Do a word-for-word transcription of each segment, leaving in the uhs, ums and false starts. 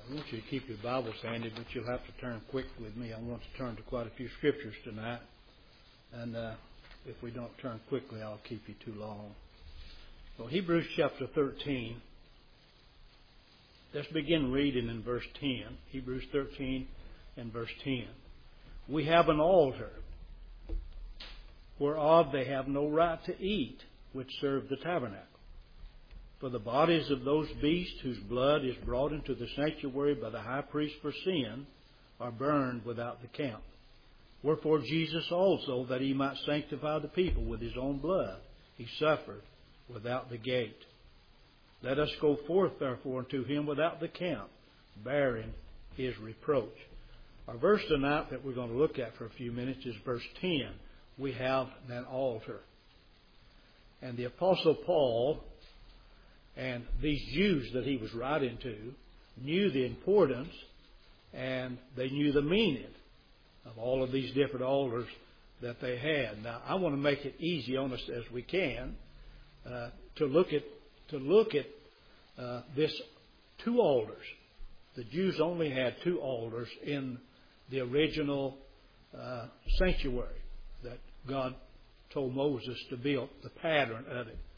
I want you to keep your Bibles handy, but you'll have to turn quick with me. I want to turn to quite a few scriptures tonight. And uh, if we don't turn quickly, I'll keep you too long. So Hebrews chapter thirteen. Let's begin reading in verse ten. Hebrews thirteen and verse ten. We have an altar, whereof they have no right to eat, which serve the tabernacle. For the bodies of those beasts whose blood is brought into the sanctuary by the high priest for sin are burned without the camp. Wherefore Jesus also, that he might sanctify the people with his own blood, he suffered without the gate. Let us go forth therefore unto him without the camp, bearing his reproach. Our verse tonight that we're going to look at for a few minutes is verse ten. We have an altar. And the Apostle Paul and these Jews that he was writing to knew the importance and they knew the meaning of all of these different altars that they had. Now, I want to make it easy on us as we can uh, to look at to look at uh, this two altars. The Jews only had two altars in the original uh, sanctuary that God told Moses to build, the pattern of it.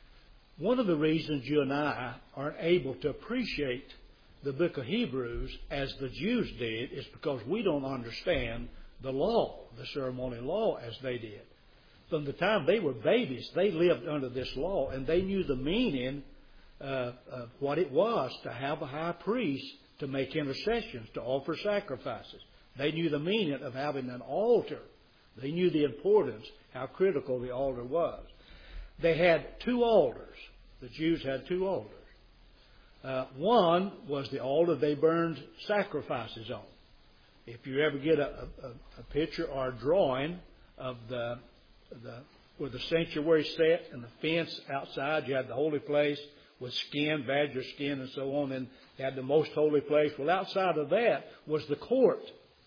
One of the reasons you and I aren't able to appreciate the book of Hebrews as the Jews did is because we don't understand the law, the ceremonial law, as they did. From the time they were babies, they lived under this law, and they knew the meaning uh, of what it was to have a high priest to make intercessions, to offer sacrifices. They knew the meaning of having an altar. They knew the importance, how critical the altar was. They had two altars. The Jews had two altars. Uh, one was the altar they burned sacrifices on. If you ever get a, a, a picture or a drawing of the, the where the sanctuary sat and the fence outside, you had the holy place with skin, badger skin and so on, and you had the most holy place. Well, outside of that was the court,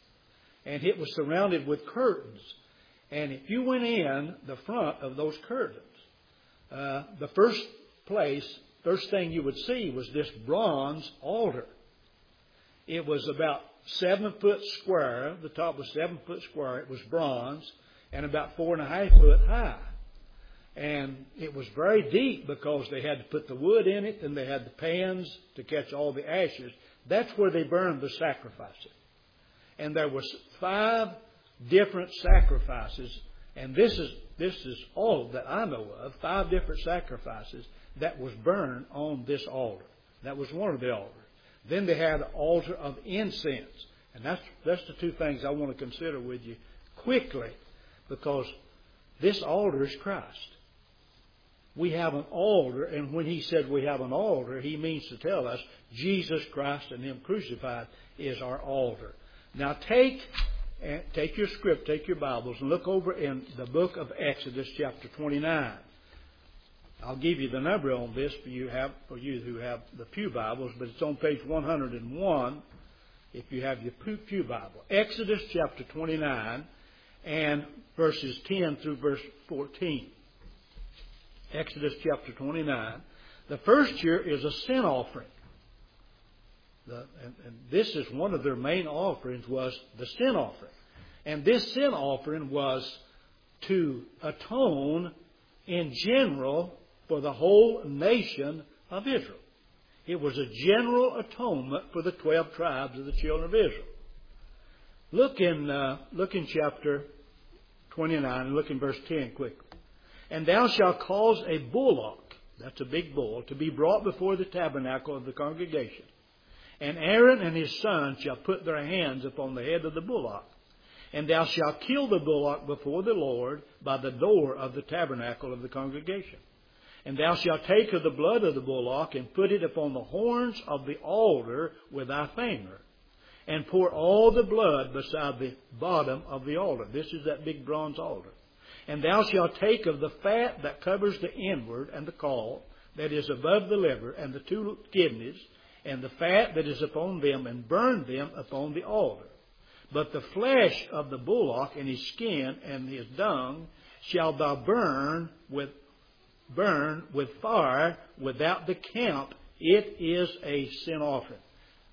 and it was surrounded with curtains. And if you went in the front of those curtains, Uh, the first place, first thing you would see was this bronze altar. It was about seven foot square. The top was seven foot square. It was bronze and about four and a half foot high. And it was very deep because they had to put the wood in it and they had the pans to catch all the ashes. That's where they burned the sacrifices. And there was five different sacrifices. And this is this is all that I know of, five different sacrifices that was burned on this altar. That was one of the altars. Then they had an altar of incense. And that's, that's the two things I want to consider with you quickly, because this altar is Christ. We have an altar, and when he said we have an altar, he means to tell us Jesus Christ and him crucified is our altar. Now take... And take your script, take your Bibles, and look over in the book of Exodus, chapter twenty-nine. I'll give you the number on this for you have for you who have the Pew Bibles, but it's on page one hundred one if you have your Pew Bible. Exodus chapter twenty-nine and verses ten through verse fourteen. Exodus chapter twenty-nine. The first year is a sin offering. The, and, and this is one of their main offerings, was the sin offering. And this sin offering was to atone in general for the whole nation of Israel. It was a general atonement for the twelve tribes of the children of Israel. Look in, uh, look in chapter twenty-nine and look in verse ten quickly. And thou shalt cause a bullock, that's a big bull, to be brought before the tabernacle of the congregation. And Aaron and his sons shall put their hands upon the head of the bullock. And thou shalt kill the bullock before the Lord by the door of the tabernacle of the congregation. And thou shalt take of the blood of the bullock and put it upon the horns of the altar with thy finger. And pour all the blood beside the bottom of the altar. This is that big bronze altar. And thou shalt take of the fat that covers the inward and the caul that is above the liver and the two kidneys, and the fat that is upon them, and burn them upon the altar. But the flesh of the bullock and his skin and his dung shalt thou burn with burn with fire without the camp. It is a sin offering.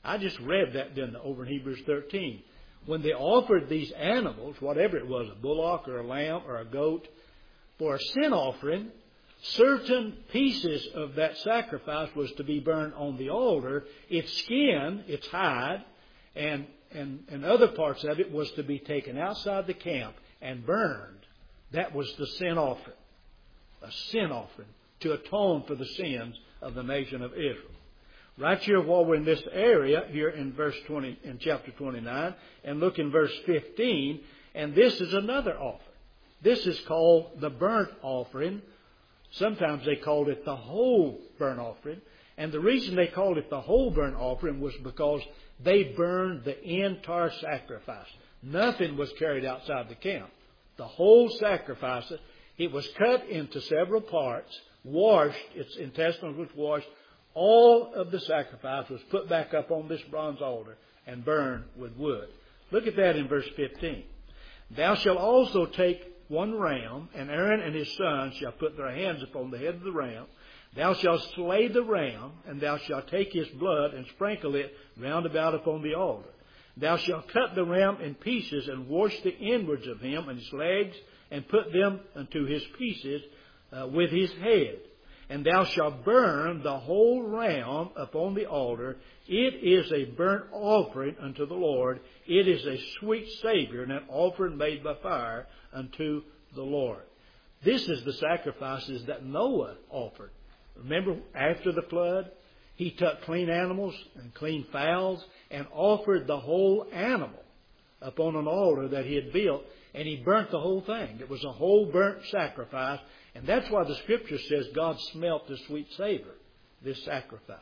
I just read that then over in Hebrews thirteen. When they offered these animals, whatever it was, a bullock or a lamb or a goat, for a sin offering, certain pieces of that sacrifice was to be burned on the altar. Its skin, its hide, and, and, and other parts of it was to be taken outside the camp and burned. That was the sin offering. A sin offering to atone for the sins of the nation of Israel. Right here while we're in this area, here in verse twenty, in chapter twenty-nine, and look in verse fifteen, and this is another offering. This is called the burnt offering. Sometimes they called it the whole burnt offering. And the reason they called it the whole burnt offering was because they burned the entire sacrifice. Nothing was carried outside the camp. The whole sacrifice, it was cut into several parts, washed, its intestines was washed. All of the sacrifice was put back up on this bronze altar and burned with wood. Look at that in verse fifteen. Thou shalt also take one ram, and Aaron and his sons shall put their hands upon the head of the ram. Thou shalt slay the ram, and thou shalt take his blood and sprinkle it round about upon the altar. Thou shalt cut the ram in pieces and wash the inwards of him and his legs, and put them unto his pieces uh, with his head. And thou shalt burn the whole ram upon the altar. It is a burnt offering unto the Lord. It is a sweet savour, and an offering made by fire unto the Lord. This is the sacrifices that Noah offered. Remember, after the flood, he took clean animals and clean fowls and offered the whole animal upon an altar that he had built, and he burnt the whole thing. It was a whole burnt sacrifice. And that's why the Scripture says God smelt the sweet savor, this sacrifice.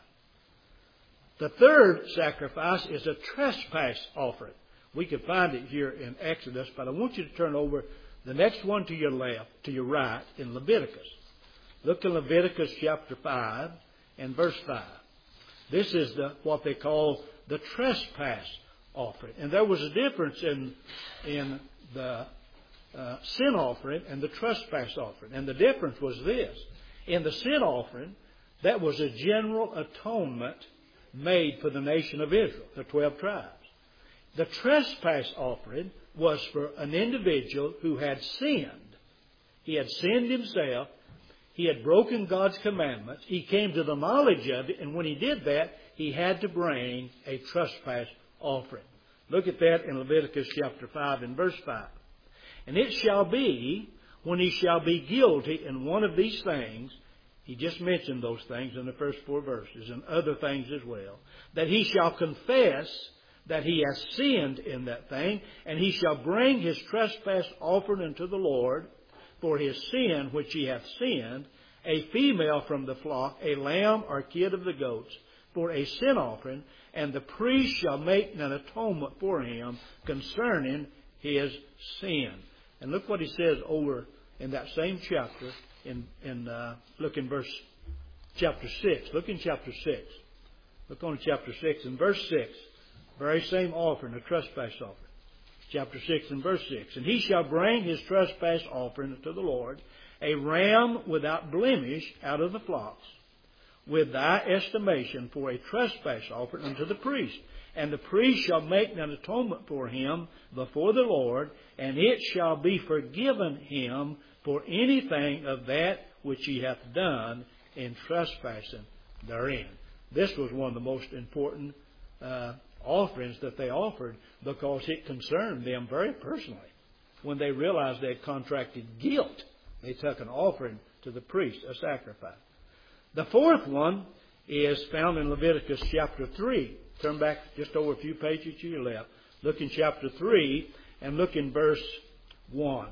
The third sacrifice is a trespass offering. We can find it here in Exodus, but I want you to turn over the next one to your left, to your right, in Leviticus. Look in Leviticus chapter five and verse five. This is the what they call the trespass offering. And there was a difference in, in the Uh, sin offering and the trespass offering. And the difference was this. In the sin offering, that was a general atonement made for the nation of Israel, the twelve tribes. The trespass offering was for an individual who had sinned. He had sinned himself. He had broken God's commandments. He came to the knowledge of it, and when he did that, he had to bring a trespass offering. Look at that in Leviticus chapter five and verse five. And it shall be, when he shall be guilty in one of these things, he just mentioned those things in the first four verses, and other things as well, that he shall confess that he has sinned in that thing, and he shall bring his trespass offering unto the Lord for his sin which he hath sinned, a female from the flock, a lamb or kid of the goats, for a sin offering, and the priest shall make an atonement for him concerning his sin. And look what he says over in that same chapter. In, in uh, look in verse chapter six. Look in chapter six. Look on chapter six and verse six. Very same offering, a trespass offering. Chapter six and verse six. And he shall bring his trespass offering to the Lord, a ram without blemish out of the flocks, with thy estimation for a trespass offering unto the priest. And the priest shall make an atonement for him before the Lord, and it shall be forgiven him for anything of that which he hath done in trespassing therein. This was one of the most important uh, offerings that they offered, because it concerned them very personally. When they realized they had contracted guilt, they took an offering to the priest, a sacrifice. The fourth one is found in Leviticus chapter three. Turn back just over a few pages to your left. Look in chapter three and look in verse one.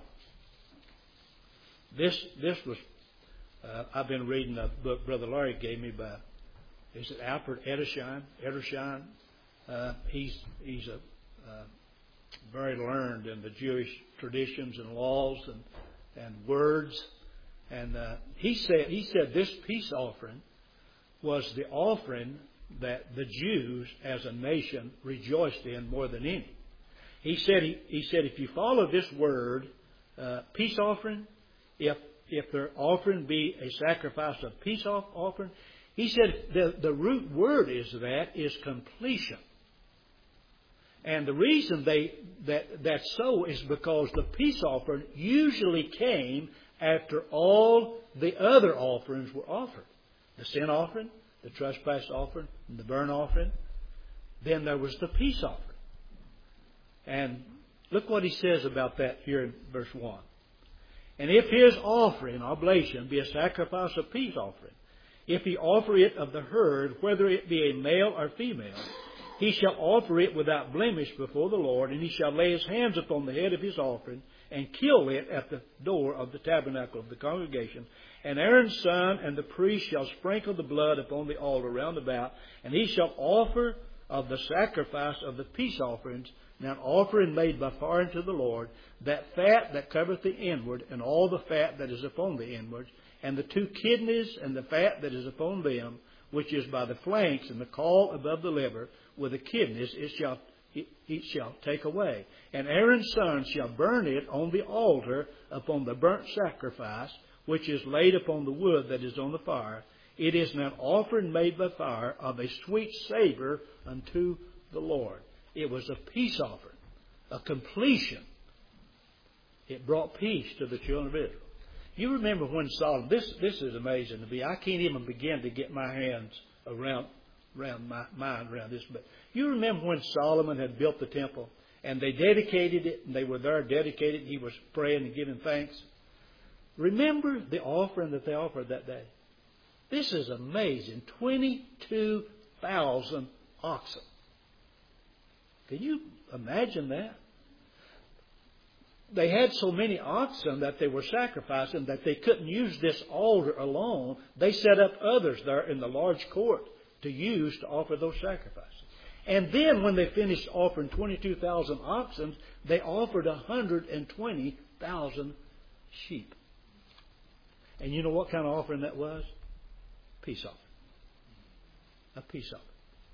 This this was, uh, I've been reading a book Brother Larry gave me by, is it Alfred Edersheim? Edersheim. Uh, he's he's a uh, very learned in the Jewish traditions and laws and and words. And uh, he said he said this peace offering was the offering that the Jews as a nation rejoiced in more than any. He said, he, he said, if you follow this word, uh, peace offering, if if their offering be a sacrifice of peace offering, he said the, the root word is that is completion. And the reason they that that's so is because the peace offering usually came after all the other offerings were offered. The sin offering, the trespass offering, and the burnt offering. Then there was the peace offering. And look what he says about that here in verse one. And if his offering, oblation, be a sacrifice of peace offering, if he offer it of the herd, whether it be a male or female, he shall offer it without blemish before the Lord, and he shall lay his hands upon the head of his offering, and kill it at the door of the tabernacle of the congregation. And Aaron's son and the priest shall sprinkle the blood upon the altar round about, and he shall offer of the sacrifice of the peace offerings, now an offering made by fire unto the Lord, that fat that covereth the inward, and all the fat that is upon the inwards, and the two kidneys and the fat that is upon them, which is by the flanks, and the caul above the liver, with the kidneys it shall it, it shall take away. And Aaron's son shall burn it on the altar upon the burnt sacrifice, which is laid upon the wood that is on the fire. It is an offering made by fire of a sweet savour unto the Lord. It was a peace offering, a completion. It brought peace to the children of Israel. You remember when Solomon, this this is amazing to me. I can't even begin to get my hands around, around my mind around this. But you remember when Solomon had built the temple and they dedicated it, and they were there dedicated, and he was praying and giving thanks. Remember the offering that they offered that day? This is amazing. twenty-two thousand oxen. Can you imagine that? They had so many oxen that they were sacrificing that they couldn't use this altar alone. They set up others there in the large court to use to offer those sacrifices. And then when they finished offering twenty-two thousand oxen, they offered one hundred twenty thousand sheep. And you know what kind of offering that was? Peace offering. A peace offering.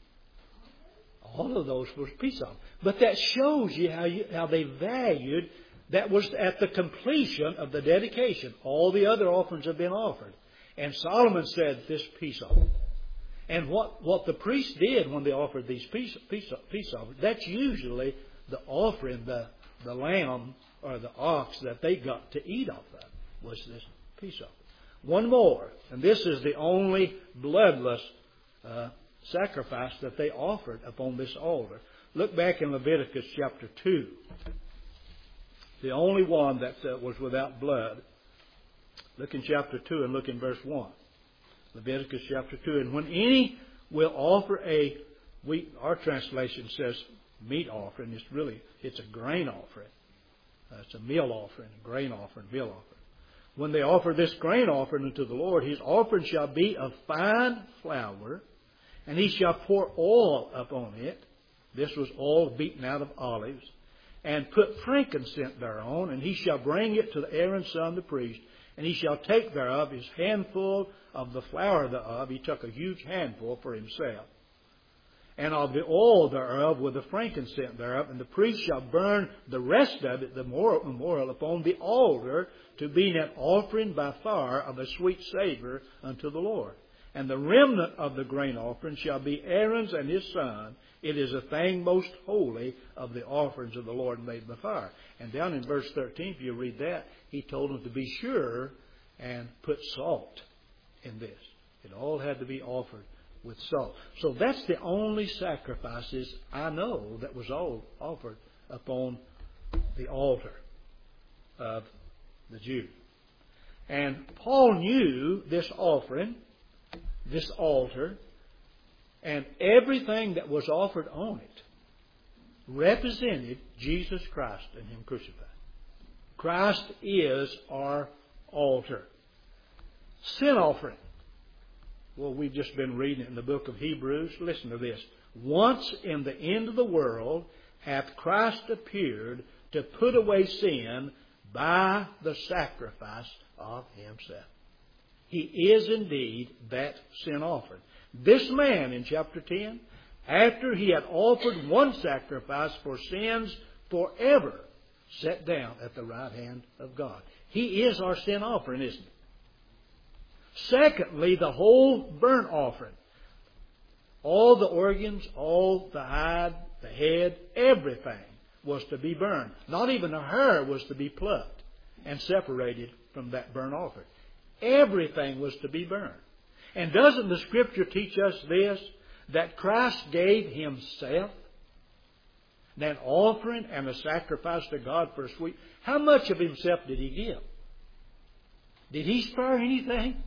All of those were peace offerings. But that shows you how, you how they valued. That was at the completion of the dedication. All the other offerings have been offered. And Solomon said, this peace offering. And what, what the priests did when they offered these peace, peace, peace offerings, that's usually the offering, the, the lamb or the ox that they got to eat off of, was this peace offering. One more, and this is the only bloodless uh, sacrifice that they offered upon this altar. Look back in Leviticus chapter two. The only one that uh, was without blood. Look in chapter two and look in verse one. Leviticus chapter two. And when any will offer a wheat, our translation says meat offering. It's really, it's a grain offering. Uh, it's a meal offering, a grain offering, meal offering. When they offer this grain offering unto the Lord, his offering shall be of fine flour, and he shall pour oil upon it. This was oil beaten out of olives. And put frankincense thereon, and he shall bring it to Aaron's son the priest, and he shall take thereof his handful of the flour thereof. He took a huge handful for himself. And of the oil thereof with the frankincense thereof, and the priest shall burn the rest of it, the memorial, upon the altar, to be an offering by fire of a sweet savour unto the Lord. And the remnant of the grain offering shall be Aaron's and his son. It is a thing most holy of the offerings of the Lord made by fire. And down in verse thirteen, if you read that, he told them to be sure and put salt in this. It all had to be offered with salt. So that's the only sacrifices I know that was all offered upon the altar of the Jew. And Paul knew this offering, this altar, and everything that was offered on it represented Jesus Christ and Him crucified. Christ is our altar. Sin offering. Well, we've just been reading it in the book of Hebrews. Listen to this. Once in the end of the world hath Christ appeared to put away sin by the sacrifice of Himself. He is indeed that sin offering. This man in chapter ten, after he had offered one sacrifice for sins forever, sat down at the right hand of God. He is our sin offering, isn't He? Secondly, the whole burnt offering. All the organs, all the hide, the head, everything was to be burned. Not even a hair was to be plucked and separated from that burnt offering. Everything was to be burned. And doesn't the Scripture teach us this? That Christ gave Himself, an offering and a sacrifice to God for a sweet. How much of Himself did He give? Did He spare anything?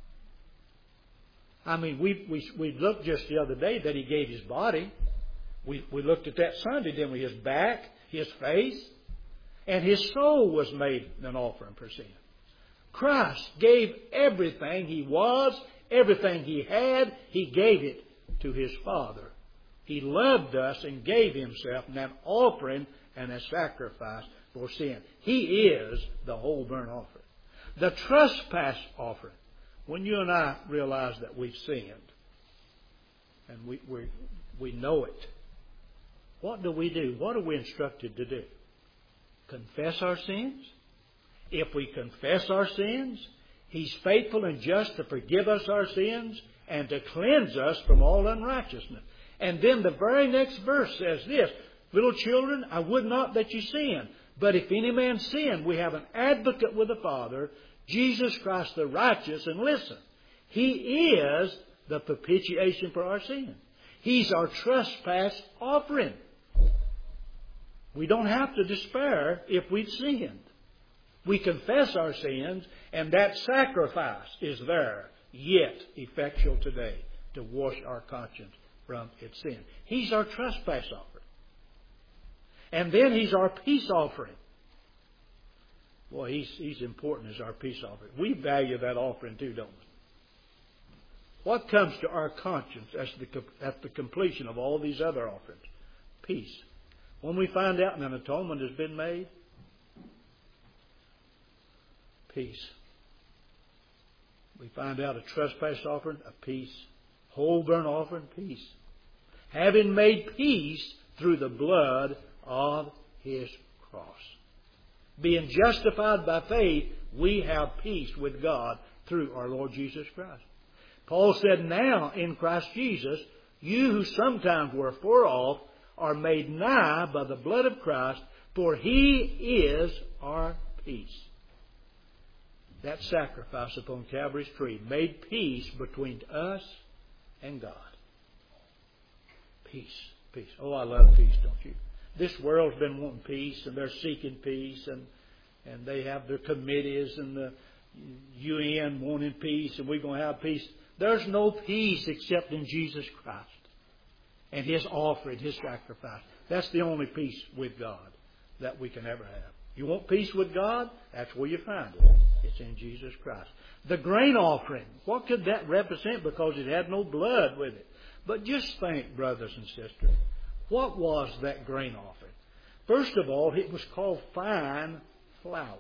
I mean, we, we, we looked just the other day that He gave His body. We, we looked at that Sunday, didn't we? His back, His face, and His soul was made an offering for sin. Christ gave everything He was, everything He had, He gave it to His Father. He loved us and gave Himself an offering and a sacrifice for sin. He is the whole burnt offering. The trespass offering. When you and I realize that we've sinned, and we, we, we know it, what do we do? What are we instructed to do? Confess our sins? If we confess our sins, He's faithful and just to forgive us our sins and to cleanse us from all unrighteousness. And then the very next verse says this, little children, I would not that you sin. But if any man sin, we have an advocate with the Father, Jesus Christ the righteous. And listen, He is the propitiation for our sin. He's our trespass offering. We don't have to despair if we've sinned. We confess our sins, and that sacrifice is there, yet effectual today, to wash our conscience from its sin. He's our trespass offering. And then He's our peace offering. Boy, He's, he's important as our peace offering. We value that offering too, don't we? What comes to our conscience as the, at the completion of all these other offerings? Peace. When we find out an atonement has been made, peace. We find out a trespass offering, a peace. Whole burnt offering, peace. Having made peace through the blood of His cross. Being justified by faith, we have peace with God through our Lord Jesus Christ. Paul said, now in Christ Jesus, you who sometimes were far off are made nigh by the blood of Christ, for He is our peace. That sacrifice upon Calvary's tree made peace between us and God. Peace, peace. Oh, I love peace, don't you? This world's been wanting peace, and they're seeking peace, and and they have their committees and the U N wanting peace, and we're going to have peace. There's no peace except in Jesus Christ and His offering, His sacrifice. That's the only peace with God that we can ever have. You want peace with God? That's where you find it. It's in Jesus Christ. The grain offering. What could that represent? Because it had no blood with it. But just think, brothers and sisters, what was that grain offering? First of all, it was called fine flour.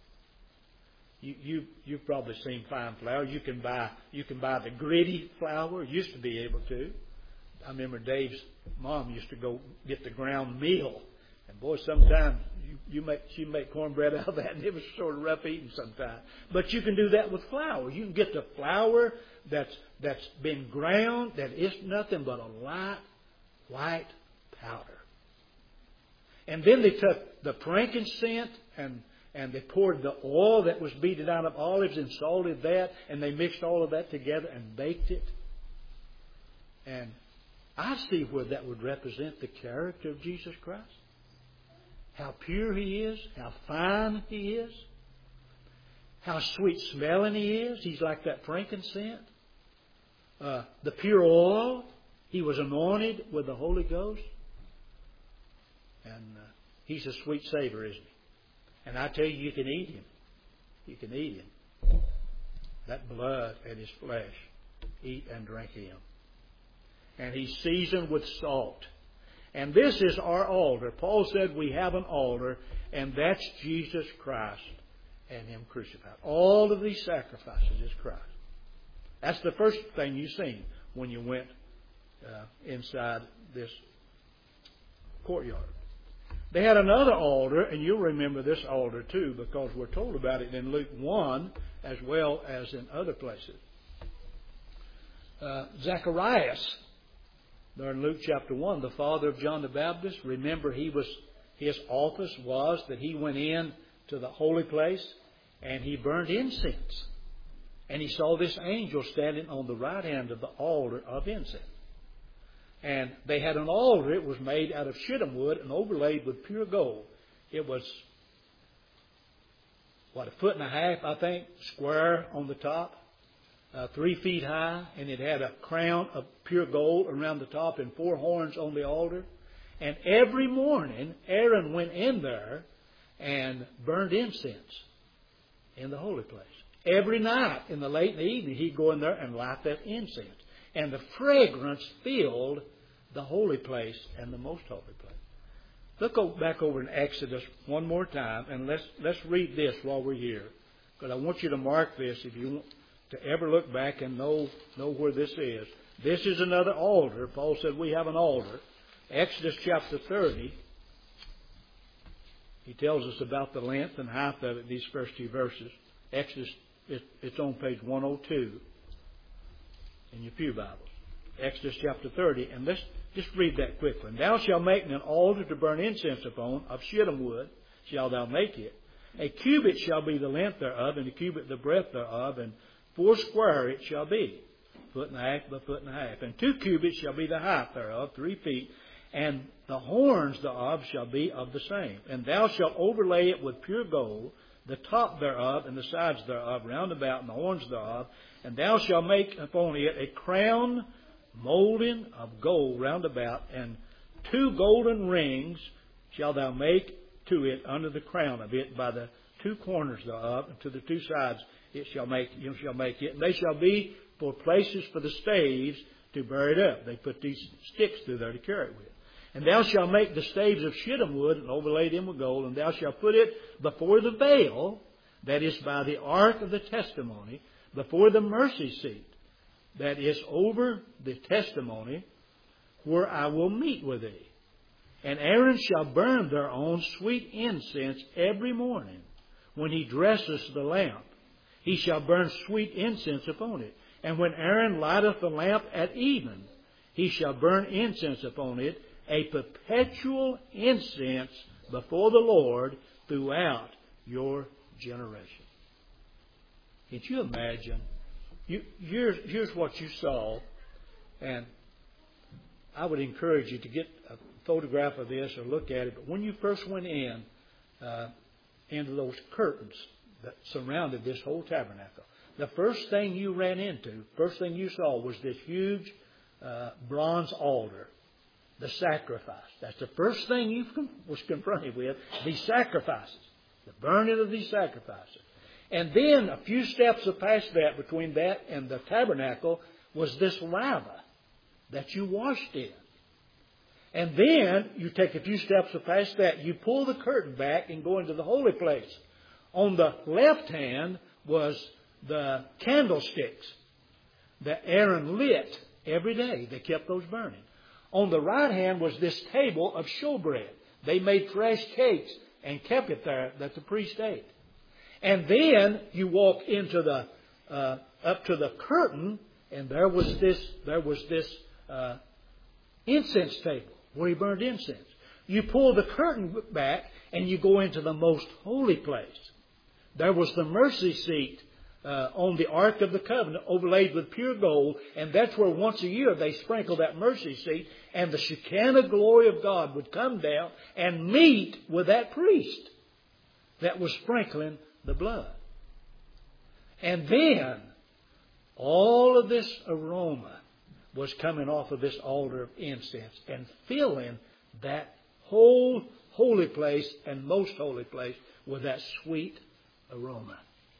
You, you, you've probably seen fine flour. You can buy you can buy the gritty flour. Used to be able to. I remember Dave's mom used to go get the ground meal. And boy, sometimes you, you make she make cornbread out of that, and it was sort of rough eating sometimes. But you can do that with flour. You can get the flour that's that's been ground, that is nothing but a light white powder. And then they took the frankincense and and they poured the oil that was beaten out of olives and salted that, and they mixed all of that together and baked it. And I see where that would represent the character of Jesus Christ. How pure He is, how fine He is, how sweet smelling He is. He's like that frankincense. Uh, the pure oil. He was anointed with the Holy Ghost. And uh, He's a sweet savor, isn't He? And I tell you, you can eat Him. You can eat Him. That blood and His flesh. Eat and drink Him. And He's seasoned with salt. And this is our altar. Paul said we have an altar, and that's Jesus Christ and Him crucified. All of these sacrifices is Christ. That's the first thing you seen when you went uh, inside this courtyard. They had another altar, and you'll remember this altar too, because we're told about it in Luke one as well as in other places. Uh, Zacharias, there in Luke chapter one, the father of John the Baptist, remember he was his office was that he went in to the holy place and he burned incense. And he saw this angel standing on the right hand of the altar of incense. And they had an altar. It was made out of shittim wood and overlaid with pure gold. It was, what, a foot and a half, I think, square on the top, uh, three feet high. And it had a crown of pure gold around the top and four horns on the altar. And every morning, Aaron went in there and burned incense in the holy place. Every night, in the late in the evening, he'd go in there and light that incense. And the fragrance filled the holy place and the most holy place. Look back over in Exodus one more time, and let's let's read this while we're here. Because I want you to mark this if you want to ever look back and know, know where this is. This is another altar. Paul said we have an altar. Exodus chapter thirty. He tells us about the length and height of it, these first two verses. Exodus, it's on page one oh two in your pew Bibles. Exodus chapter thirty, and let's just read that quickly. And thou shalt make an altar to burn incense upon, of shittim wood shalt thou make it. A cubit shall be the length thereof, and a cubit the breadth thereof, and four square it shall be, foot and a half by foot and a half. And two cubits shall be the height thereof, three feet, and the horns thereof shall be of the same. And thou shalt overlay it with pure gold, the top thereof and the sides thereof round about, and the horns thereof. And thou shalt make upon it a crown molden of gold round about, and two golden rings shalt thou make to it under the crown of it by the two corners thereof, and to the two sides it shall make you shall make it. And they shall be for places for the staves to bear it up. They put these sticks through there to carry it with. And thou shalt make the staves of shittim wood and overlay them with gold, and thou shalt put it before the veil, that is by the ark of the testimony, before the mercy seat, that is over the testimony, where I will meet with thee. And Aaron shall burn thereon sweet incense every morning when he dresses the lamp. He shall burn sweet incense upon it. And when Aaron lighteth the lamp at even, he shall burn incense upon it, a perpetual incense before the Lord throughout your generation. Can you imagine? You, here's, here's what you saw, and I would encourage you to get a photograph of this or look at it. But when you first went in uh, into those curtains that surrounded this whole tabernacle, the first thing you ran into, first thing you saw was this huge uh, bronze altar, the sacrifice. That's the first thing you was confronted with, these sacrifices, the burning of these sacrifices. And then a few steps past that, between that and the tabernacle, was this lava that you washed in. And then you take a few steps past that, you pull the curtain back and go into the holy place. On the left hand was the candlesticks that Aaron lit every day. They kept those burning. On the right hand was this table of showbread. They made fresh cakes and kept it there that the priest ate. And then you walk into the uh, up to the curtain, and there was this there was this uh, incense table where he burned incense. You pull the curtain back, and you go into the most holy place. There was the mercy seat uh, on the Ark of the Covenant, overlaid with pure gold, and that's where once a year they sprinkle that mercy seat, and the Shekinah glory of God would come down and meet with that priest that was sprinkling the blood. And then all of this aroma was coming off of this altar of incense and filling that whole holy place and most holy place with that sweet aroma.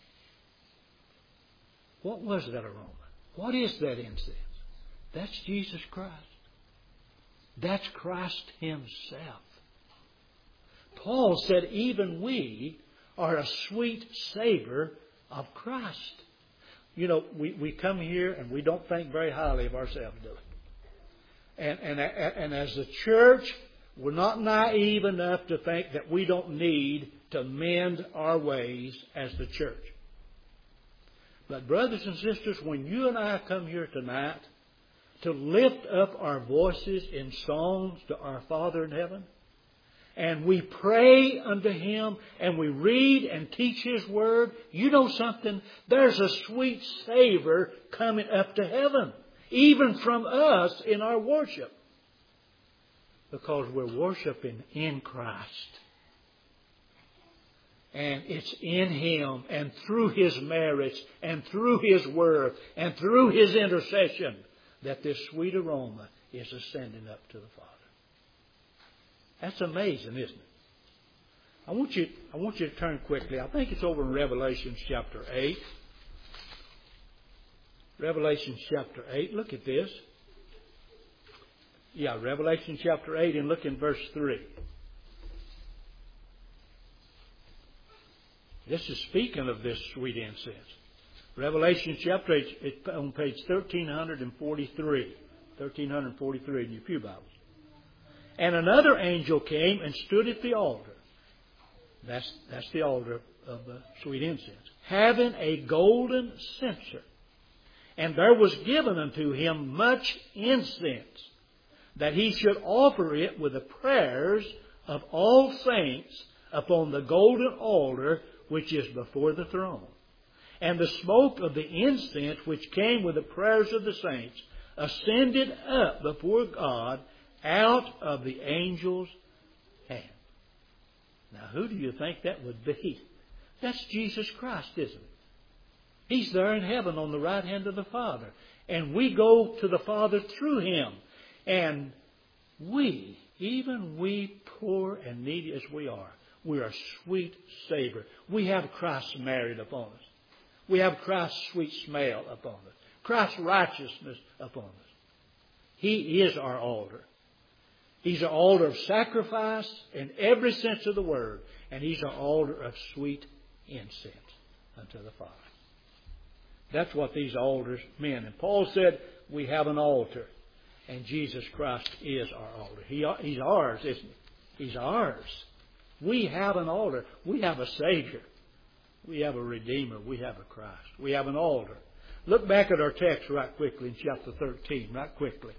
What was that aroma? What is that incense? That's Jesus Christ. That's Christ Himself. Paul said even we are a sweet savor of Christ. You know, we, we come here and we don't think very highly of ourselves, do we? And, and, and as a church, We're not naive enough to think that we don't need to mend our ways as the church. But brothers and sisters, when you and I come here tonight to lift up our voices in songs to our Father in heaven, and we pray unto Him, and we read and teach His Word, you know something? There's a sweet savor coming up to heaven, even from us in our worship. Because we're worshiping in Christ. And it's in Him and through His merits and through His work and through His intercession that this sweet aroma is ascending up to the Father. That's amazing, isn't it? I want you, I want you to turn quickly. I think it's over in Revelation chapter eight. Revelation chapter eight. Look at this. Yeah, Revelation chapter eight, and look in verse three. This is speaking of this sweet incense. Revelation chapter eight, it's on page thirteen forty-three. thirteen forty-three in your pew Bibles. And another angel came and stood at the altar. That's, that's the altar of the sweet incense. Having a golden censer. And there was given unto him much incense, that he should offer it with the prayers of all saints upon the golden altar which is before the throne. And the smoke of the incense which came with the prayers of the saints ascended up before God out of the angel's hand. Now, who do you think that would be? That's Jesus Christ, isn't it? He's there in heaven on the right hand of the Father. And we go to the Father through Him. And we, even we poor and needy as we are, we are sweet savor. We have Christ's merit upon us. We have Christ's sweet smell upon us. Christ's righteousness upon us. He is our altar. He's our altar of sacrifice in every sense of the word. And He's our altar of sweet incense unto the Father. That's what these altars mean. And Paul said we have an altar. And Jesus Christ is our altar. He, he's ours, isn't He? He's ours. We have an altar. We have a Savior. We have a Redeemer. We have a Christ. We have an altar. Look back at our text right quickly in chapter thirteen, right quickly.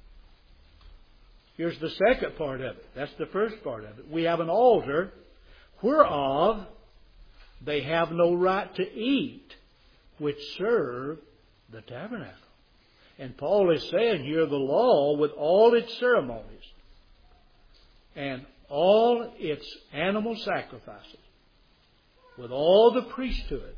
Here's the second part of it. That's the first part of it. We have an altar whereof they have no right to eat, which serve the tabernacle. And Paul is saying here the law with all its ceremonies and all its animal sacrifices, with all the priesthood,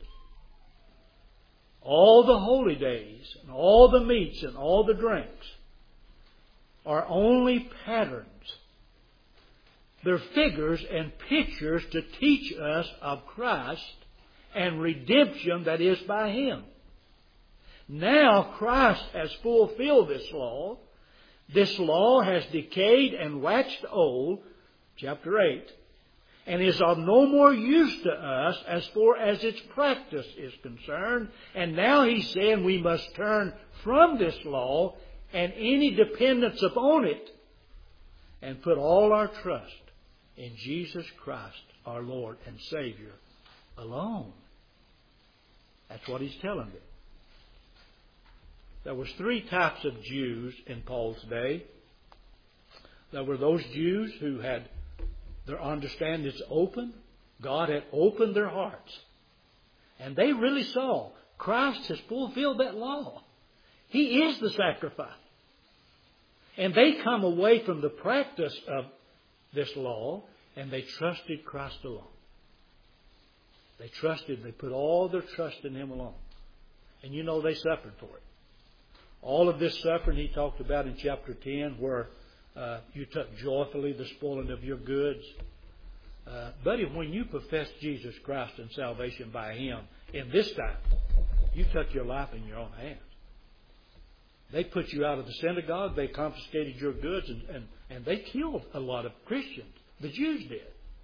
all the holy days, and all the meats and all the drinks, are only patterns. They're figures and pictures to teach us of Christ and redemption that is by Him. Now Christ has fulfilled this law. This law has decayed and waxed old, chapter eight, and is of no more use to us as far as its practice is concerned. And now He's saying we must turn from this law and any dependence upon it and put all our trust in Jesus Christ, our Lord and Savior, alone. That's what He's telling me. There was three types of Jews in Paul's day. There were those Jews who had their understandings open. God had opened their hearts. And they really saw Christ has fulfilled that law. He is the sacrifice. And they come away from the practice of this law and they trusted Christ alone. They trusted, they put all their trust in Him alone. And you know they suffered for it. All of this suffering He talked about in chapter ten, where uh, you took joyfully the spoiling of your goods. Uh, buddy, when you profess Jesus Christ and salvation by Him, in this time, you took your life in your own hands. They put you out of the synagogue, they confiscated your goods, and, and, and they killed a lot of Christians. The Jews did.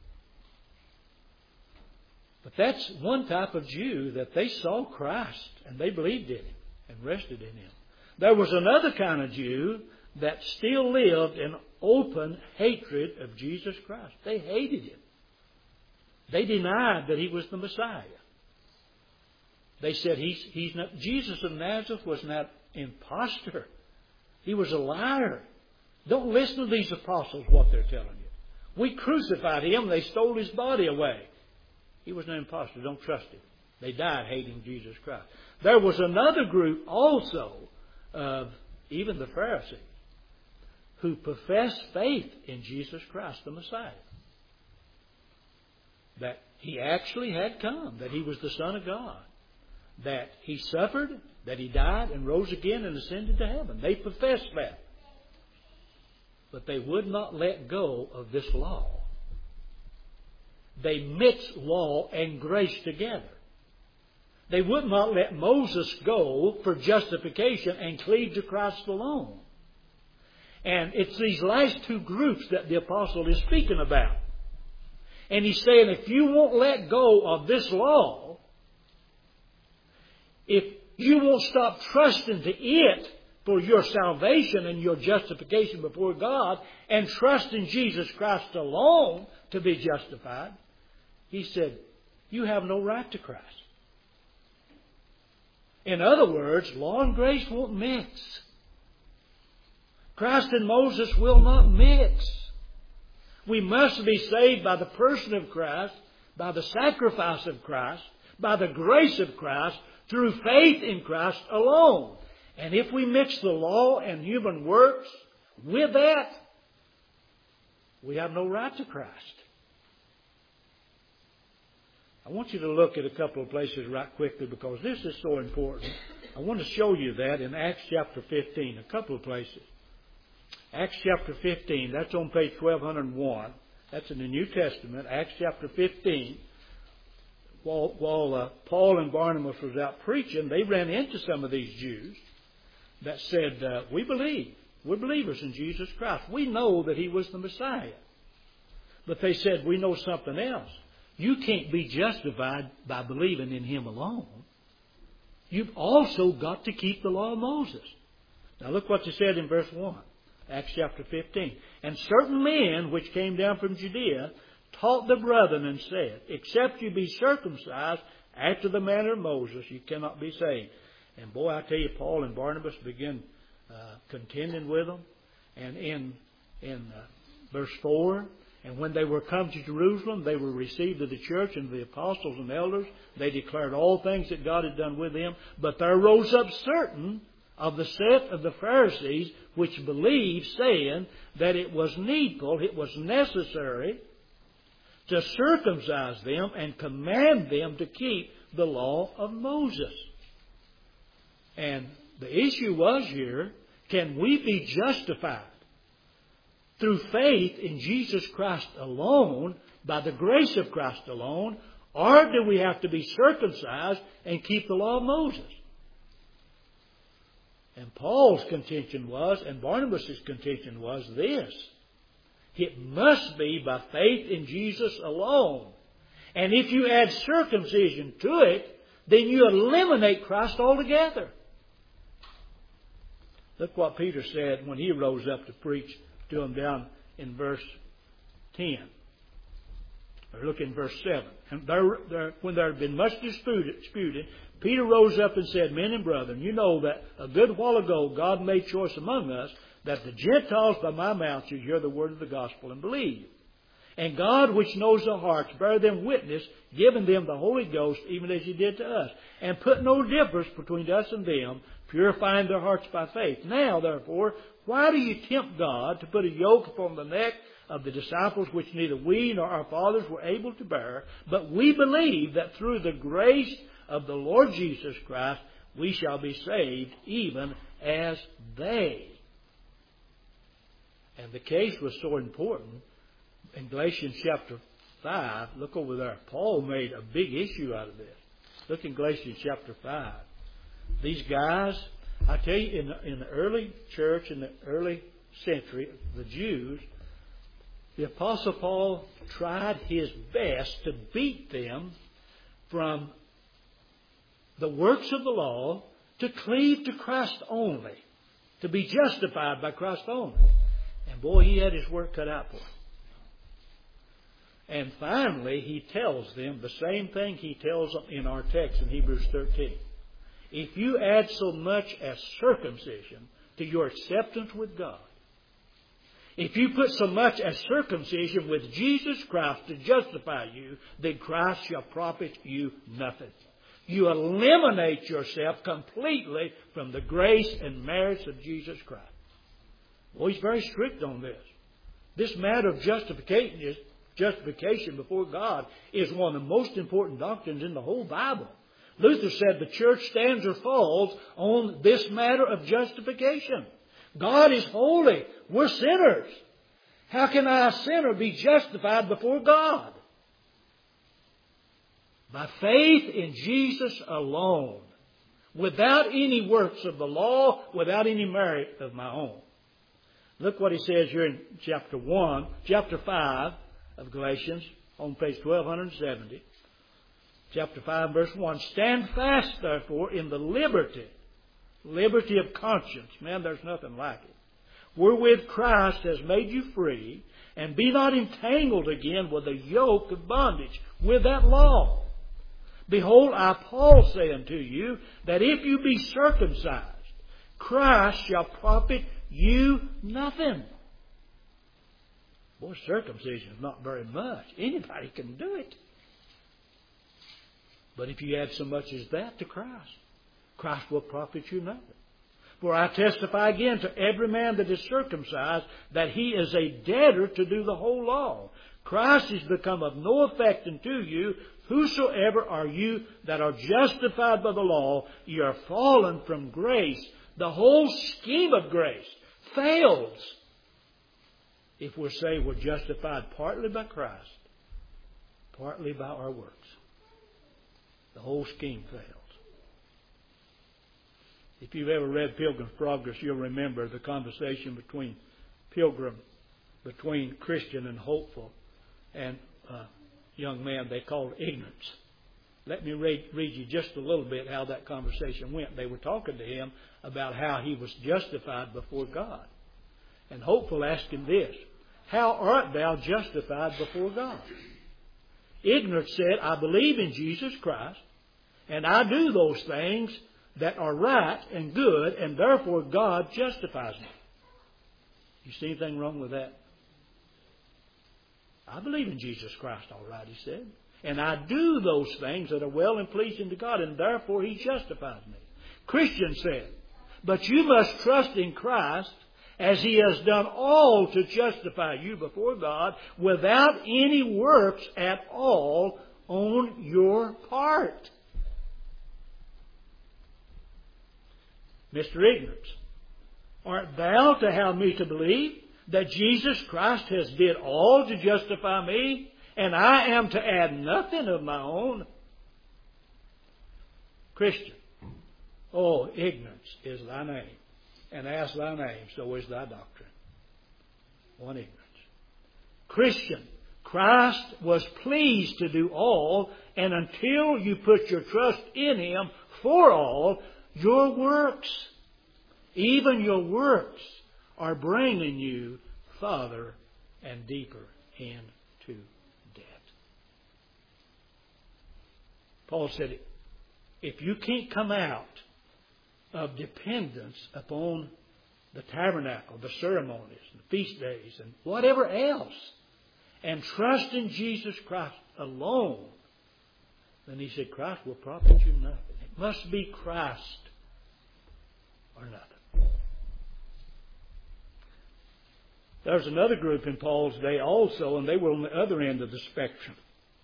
But that's one type of Jew that they saw Christ and they believed in Him and rested in Him. There was another kind of Jew that still lived in open hatred of Jesus Christ. They hated Him. They denied that He was the Messiah. They said he's, he's not, Jesus of Nazareth was not an imposter. He was a liar. Don't listen to these apostles, what they're telling you. We crucified Him. They stole His body away. He was an imposter. Don't trust Him. They died hating Jesus Christ. There was another group also of even the Pharisees who professed faith in Jesus Christ, the Messiah. That He actually had come, that He was the Son of God, that He suffered, that He died and rose again and ascended to heaven. They professed that. But they would not let go of this law. They mixed law and grace together. They would not let Moses go for justification and cleave to Christ alone. And it's these last two groups that the apostle is speaking about. And he's saying, if you won't let go of this law, if you won't stop trusting to it for your salvation and your justification before God, and trust in Jesus Christ alone to be justified, he said, you have no right to Christ. In other words, law and grace won't mix. Christ and Moses will not mix. We must be saved by the person of Christ, by the sacrifice of Christ, by the grace of Christ, through faith in Christ alone. And if we mix the law and human works with that, we have no right to Christ. I want you to look at a couple of places right quickly because this is so important. I want to show you that in Acts chapter fifteen, a couple of places. Acts chapter fifteen, that's on page twelve oh one. That's in the New Testament, Acts chapter fifteen. While, while uh, Paul and Barnabas was out preaching, they ran into some of these Jews that said, uh, we believe. We're believers in Jesus Christ. We know that He was the Messiah. But they said, we know something else. You can't be justified by believing in Him alone. You've also got to keep the law of Moses. Now look what they said in verse one. Acts chapter fifteen. And certain men which came down from Judea taught the brethren and said, except you be circumcised after the manner of Moses, you cannot be saved. And boy, I tell you, Paul and Barnabas began uh, contending with them. And in, in uh, verse four, and when they were come to Jerusalem, they were received of the church and the apostles and elders. They declared all things that God had done with them. But there rose up certain of the set of the Pharisees which believed, saying that it was needful, it was necessary to circumcise them and command them to keep the law of Moses. And the issue was here, can we be justified through faith in Jesus Christ alone, by the grace of Christ alone, or do we have to be circumcised and keep the law of Moses? And Paul's contention was, and Barnabas' contention was this: it must be by faith in Jesus alone. And if you add circumcision to it, then you eliminate Christ altogether. Look what Peter said when he rose up to preach to them down in verse ten. Or look in verse seven. And there, there, when there had been much disputed, disputed, Peter rose up and said, men and brethren, you know that a good while ago God made choice among us that the Gentiles by my mouth should hear the word of the gospel and believe. And God, which knows the hearts, bear them witness, giving them the Holy Ghost, even as He did to us, and put no difference between us and them, purifying their hearts by faith. Now, therefore, why do you tempt God to put a yoke upon the neck of the disciples which neither we nor our fathers were able to bear? But we believe that through the grace of the Lord Jesus Christ we shall be saved, even as they. And the case was so important. In Galatians chapter five, look over there. Paul made a big issue out of this. Look in Galatians chapter five. These guys, I tell you, in the, in the early church, in the early century, the Jews, the Apostle Paul tried his best to beat them from the works of the law to cleave to Christ only, to be justified by Christ only. And boy, he had his work cut out for him. And finally, he tells them the same thing he tells them in our text in Hebrews thirteen. If you add so much as circumcision to your acceptance with God, if you put so much as circumcision with Jesus Christ to justify you, then Christ shall profit you nothing. You eliminate yourself completely from the grace and merits of Jesus Christ. Well, he's very strict on this. This matter of justification is Justification before God is one of the most important doctrines in the whole Bible. Luther said the church stands or falls on this matter of justification. God is holy. We're sinners. How can I, a sinner, be justified before God? By faith in Jesus alone. Without any works of the law, without any merit of my own. Look what he says here in chapter one, chapter five of Galatians, on page twelve seventy. Chapter five, verse one. Stand fast, therefore, in the liberty, liberty of conscience. Man, there's nothing like it. Wherewith Christ has made you free, and be not entangled again with a yoke of bondage, with that law. Behold, I, Paul, say unto you, that if you be circumcised, Christ shall profit you nothing. Boy, circumcision is not very much. Anybody can do it. But if you add so much as that to Christ, Christ will profit you nothing. For I testify again to every man that is circumcised that he is a debtor to do the whole law. Christ is become of no effect unto you. Whosoever are you that are justified by the law, ye are fallen from grace. The whole scheme of grace fails if we say we're justified partly by Christ, partly by our works. The whole scheme fails. If you've ever read Pilgrim's Progress, you'll remember the conversation between Pilgrim, between Christian and hopeful, and a young man they called Ignorance. Let me read, read you just a little bit how that conversation went. They were talking to him about how he was justified before God. And hopeful asked him this: how art thou justified before God? Ignorance said, I believe in Jesus Christ, and I do those things that are right and good, and therefore God justifies me. You see anything wrong with that? I believe in Jesus Christ, all right, he said. And I do those things that are well and pleasing to God, and therefore He justifies me. Christian said, but you must trust in Christ as He has done all to justify you before God without any works at all on your part. Mister Ignorance, art thou to have me to believe that Jesus Christ has did all to justify me, and I am to add nothing of my own? Christian, oh, ignorance is thy name, and as thy name, so is thy doctrine. One ignorance. Christian, Christ was pleased to do all, and until you put your trust in Him for all, your works, even your works, are bringing you farther and deeper into debt. Paul said, if you can't come out of dependence upon the tabernacle, the ceremonies, the feast days, and whatever else, and trust in Jesus Christ alone, then he said, Christ will profit you nothing. It must be Christ or nothing. There's another group in Paul's day also, and they were on the other end of the spectrum.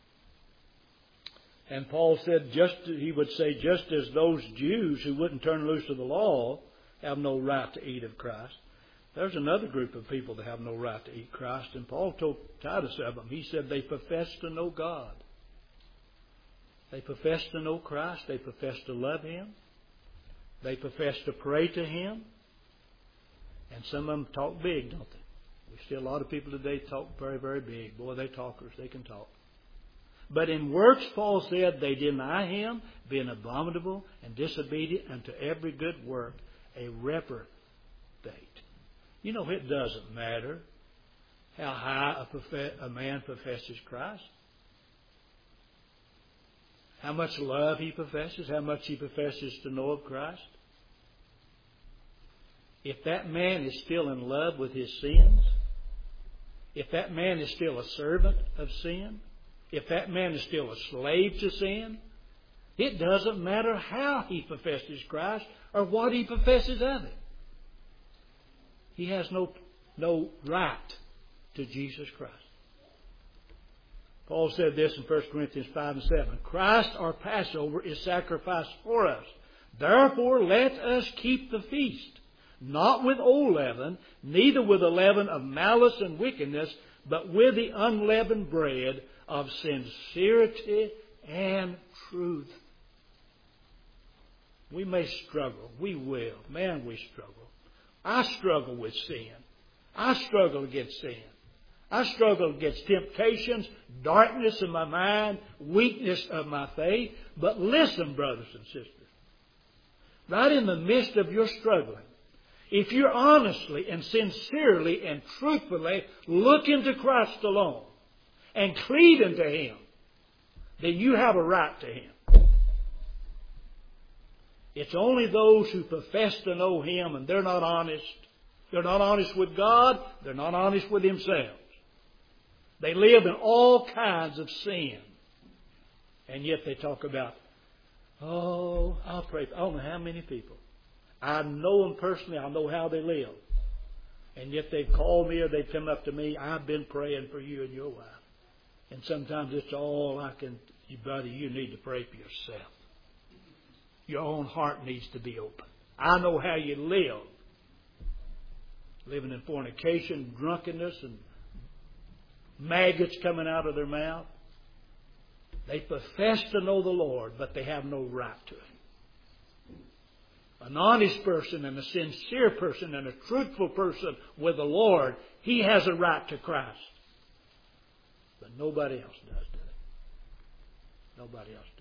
And Paul said, just he would say, just as those Jews who wouldn't turn loose of the law have no right to eat of Christ, there's another group of people that have no right to eat Christ. And Paul told Titus of them, he said they profess to know God. They profess to know Christ. They profess to love Him. They profess to pray to Him. And some of them talk big, don't they? We see a lot of people today talk very, very big. Boy, they talkers. They can talk. But in works, Paul said, they deny Him, being abominable and disobedient unto every good work, a reprobate state. You know, it doesn't matter how high a, prof- a man professes Christ, how much love he professes, how much he professes to know of Christ. If that man is still in love with his sins, if that man is still a servant of sin, if that man is still a slave to sin, it doesn't matter how he professes Christ or what he professes of it. He has no, no right to Jesus Christ. Paul said this in First Corinthians five and seven. Christ, our Passover, is sacrificed for us. Therefore, let us keep the feast, not with old leaven, neither with the leaven of malice and wickedness, but with the unleavened bread of sincerity and truth. We may struggle. We will. Man, we struggle. I struggle with sin. I struggle against sin. I struggle against temptations, darkness in my mind, weakness of my faith. But listen, brothers and sisters, right in the midst of your struggling, if you're honestly and sincerely and truthfully looking to Christ alone and cleaving to Him, then you have a right to Him. It's only those who profess to know Him and they're not honest. They're not honest with God. They're not honest with themselves. They live in all kinds of sin. And yet they talk about, oh, I'll pray for, I don't know how many people. I know them personally. I know how they live. And yet they've called me or they've come up to me. I've been praying for you and your wife. And sometimes it's all I can, brother, you need to pray for yourself. Your own heart needs to be open. I know how you live. Living in fornication, drunkenness, and maggots coming out of their mouth. They profess to know the Lord, but they have no right to Him. An honest person and a sincere person and a truthful person with the Lord, he has a right to Christ. But nobody else does, do they? Nobody else does.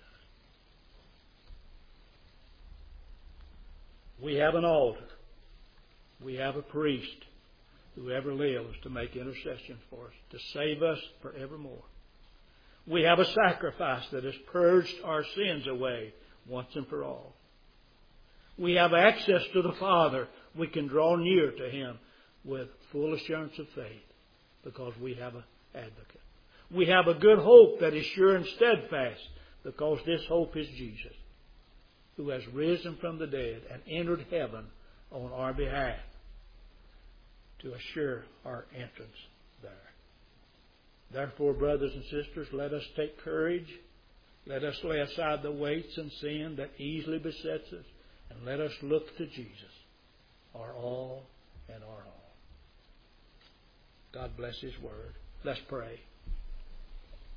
We have an altar. We have a priest who ever lives to make intercession for us, to save us forevermore. We have a sacrifice that has purged our sins away once and for all. We have access to the Father. We can draw near to Him with full assurance of faith because we have an advocate. We have a good hope that is sure and steadfast because this hope is Jesus, who has risen from the dead and entered heaven on our behalf to assure our entrance there. Therefore, brothers and sisters, let us take courage. Let us lay aside the weights and sin that easily besets us, and let us look to Jesus, our all and our all. God bless His Word. Let's pray.